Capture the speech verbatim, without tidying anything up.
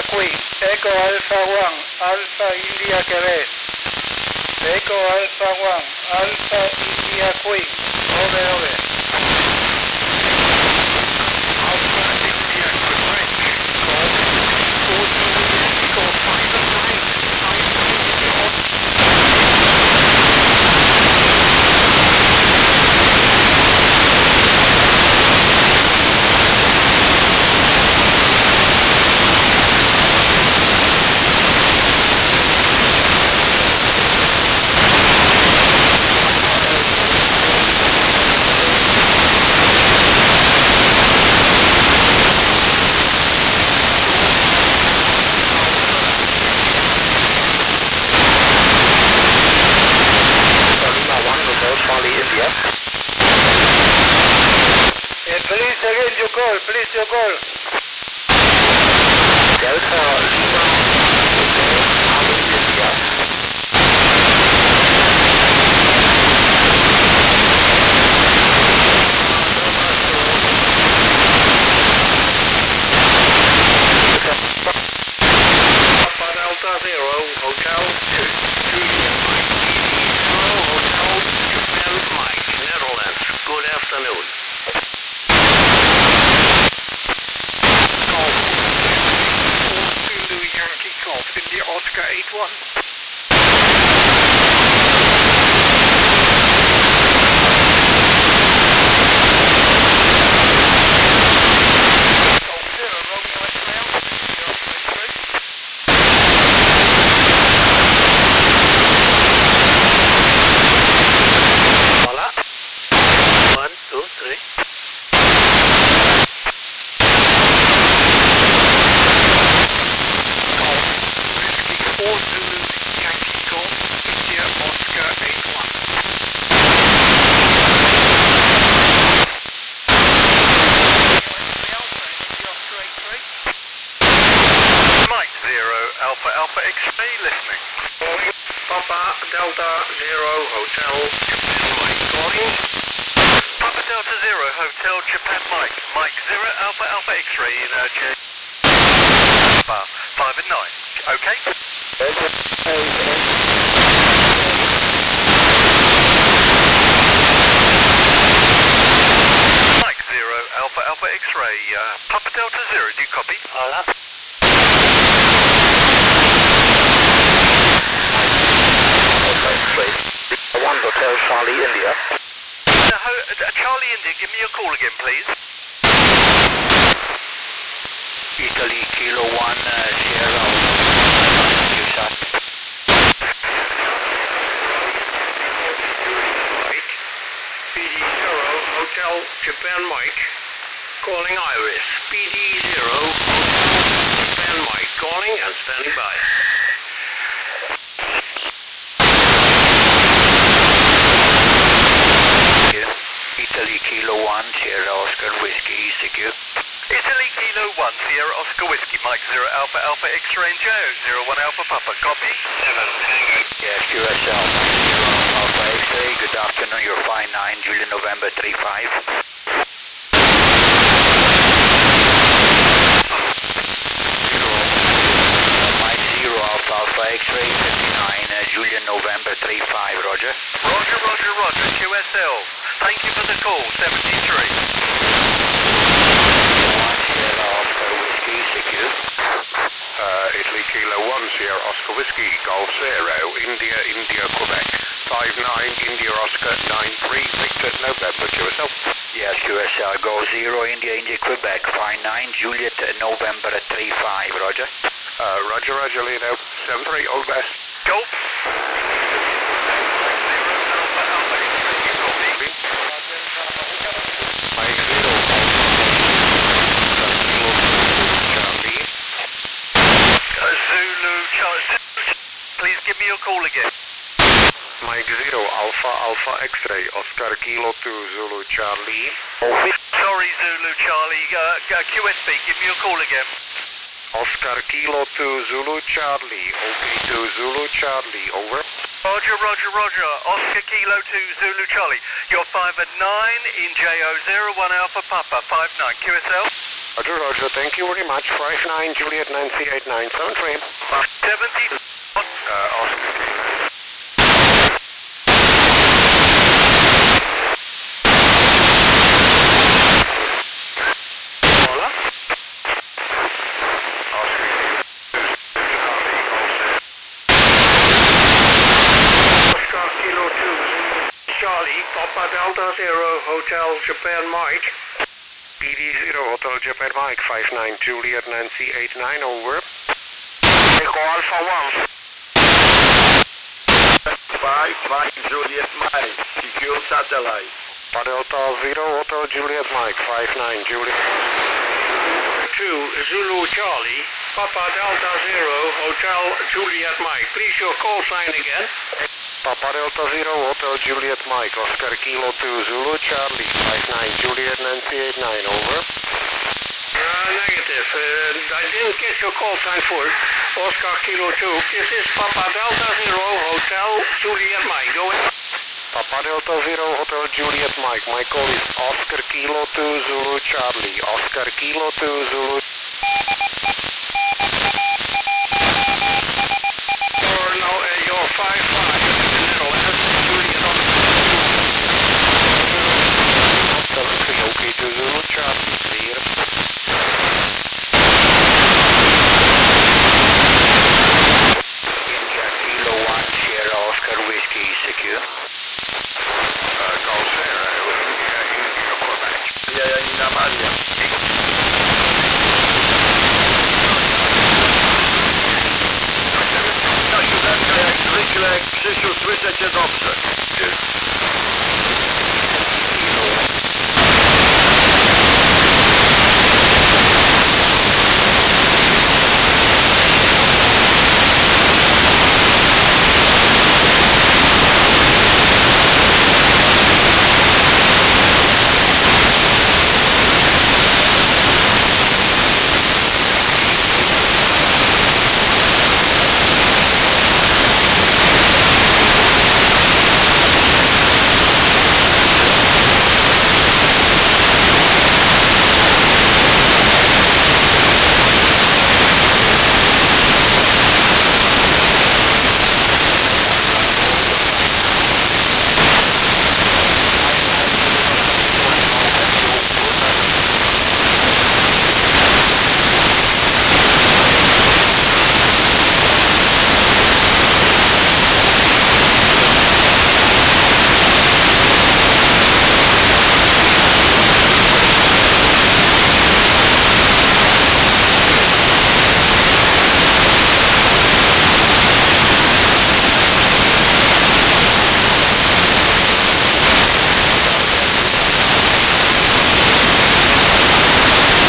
Queen, Echo Alpha one, Alpha India Quebec. Echo Alpha one, Alpha India Queen. Over, over. Yes, please again your call, please your call. Alpha Delta Zero, Hotel Netherlands. Good afternoon. Zulu Yankee Golf, India Oscar eight one. Hola. One, two, three. Mike Zero Alpha Alpha X-ray listening. Calling Papa Delta Zero Hotel Mike calling. Papa Delta Zero Hotel Japan Mike. Mike Zero Alpha Alpha X-ray in uh, J. Bar five and nine. Okay. Mike Zero Alpha Alpha X-ray. Uh, Papa Delta Zero. Do you copy? Hola. One Hotel Charlie India. Uh, ho uh, Charlie India. Give me a call again, please. Italy Kilo One uh, Sierra. Mike. P D Zero Hotel Japan Mike. Calling Iris. P D Zero Japan Mike calling and standing by. Italy Kilo One Sierra Oscar Whiskey E C Q. Italy Kilo One Sierra Oscar Whiskey Mike Zero Alpha Alpha X-ray and J O Zero One Alpha Papa. Copy. Seven Tango. Yes, U S L. Alpha X-ray. Good afternoon. You're fine nine Juliet November three five. Mike Zero Alpha Alpha X-ray. nine uh, Juliet November three five. Roger. Roger, Roger, Roger. Q S L. Thank you for the call. seventy-three. Sierra Oscar Whiskey E C Q. Uh, Italy Kilo One Sierra Oscar Whiskey Golf Zero India India Quebec five nine India Oscar nine three Victor November Q S L. Yes, U S L. Go Zero India India Quebec five nine Juliet November three five. Roger. Uh, Roger Roger Lino seven three all the best. Golf. Zulu Charlie. Please give me a call again. Mike Zero Alpha Alpha X-ray Oscar Kilo Two Zulu Charlie. Sorry, Zulu Charlie. Uh, uh, Q S B, give me a call again. Oscar Kilo Two Zulu Charlie. OK Two Zulu Charlie. Over. Roger, Roger, Roger. Oscar Kilo Two Zulu Charlie. You're five at nine in J O Zero One Alpha Papa. Five nine. Q S L. Roger, Roger, thank you very much. five nine Juliet Nancy eight nine seven three. seventy. Uh, Oscar. Hola? Oscar Kilo two, Charlie, Papa Delta Zero, Hotel Japan Mike. P D zero Hotel Japan Mike five nine Juliet Nancy eight nine, over. Echo Alpha one. five five Juliet Mike, secure satellite. Papa Delta zero Hotel Juliet Mike five nine Juliet. two, Zulu Charlie, Papa Delta Zero, Hotel Juliet Mike. Please your call sign again. Papa Delta zero Hotel Juliet Mike, Oscar Kilo two Zulu Charlie five nine Juliet Nancy eight nine, over. Uh, negative. Uh, I didn't get your call sign first. Oscar Kilo two. This is Papa Delta Zero, Hotel Juliet Mike. Go ahead. Papa Delta zero Hotel Juliet Mike, my call is Oscar Kilo two Zulu Charlie, Oscar Kilo two Zulu. You're now at your five five zero, Juliet Mike. Kilo two Zulu Charlie, clear. India Kilo one Sierra Oscar Whiskey secure. Uh, Golf Sierra, India, India Quebec. Yeah, in Amalia. Przyszły twintig october.